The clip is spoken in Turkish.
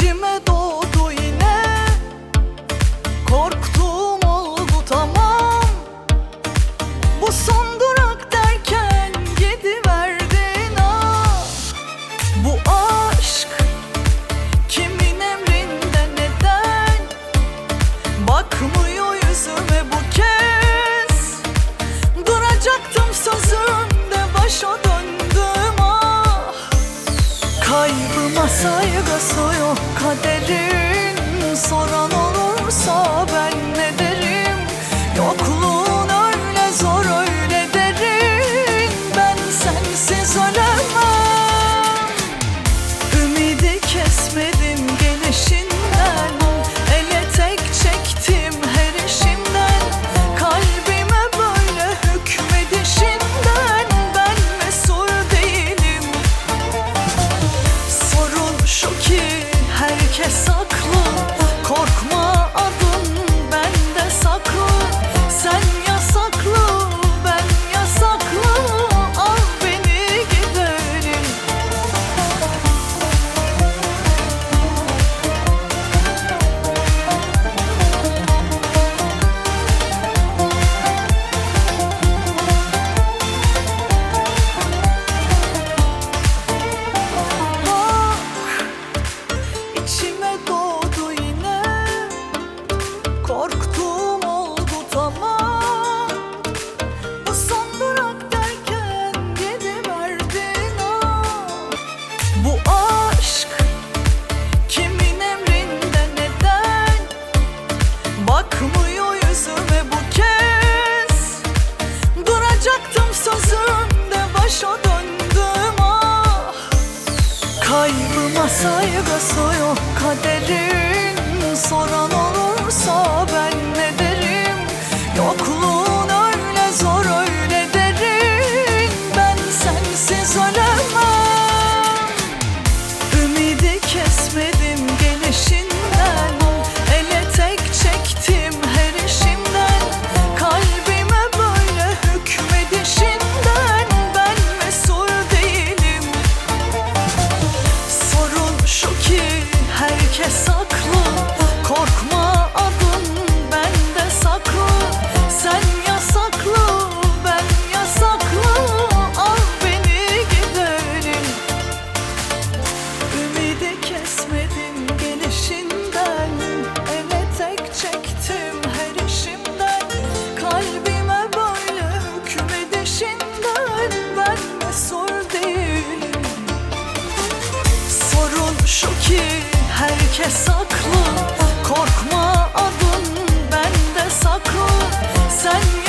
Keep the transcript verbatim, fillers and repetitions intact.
İçime doğdu yine, korktuğum oldu tamam. Bu son durak derken gidiverdin ah. Bu aşk kimin emrinde, neden bakmıyor yüzüme bu kez? Duracaktım sözümde, başa döndüm ah. Kaybıma saygısı yok kaderin, soran olursa ben ne derim? Yokluğun öyle zor, öyle derin, ben sensiz ölemem. Ümidi kesmedim gelişinden, ele tek çektim her işimden. Kalbime böyle hükmedişinden ben mesul değilim. Sorun şu ki herkes haklı, korkma adın bende saklı. Sen yasaklı, ben yasaklı, al beni gidelim. Bak, içime doğdu yine, korktuğum oldu tamam. Bu son durak derken gidiverdin ah. Bu aşk kimin emrinde, neden bakmıyor yüzüme bu kez? Duracaktım sözümde, başa döndüm ah. Kaybıma saygısı yok kaderin, soran olursa ben ne derim? Yokluğun öyle zor, öyle derin, ben sensiz ölemem. Ümidi kesmedim gelişinden, ele tek çektim her işimden. Kalbime böyle hükmedişinden ben mesul değilim. Sorun şu ki herkes haklı, korkma adın bende saklı. Sen yasaklı, ben yasaklı, al beni gidelim. Ümidi kesmedim gelişinden, ele tek çektim her işimden. Kalbime böyle hükmedişinden ben mesul değilim. Sorun şu ki herkes haklı, korkma adın bende saklı. Sen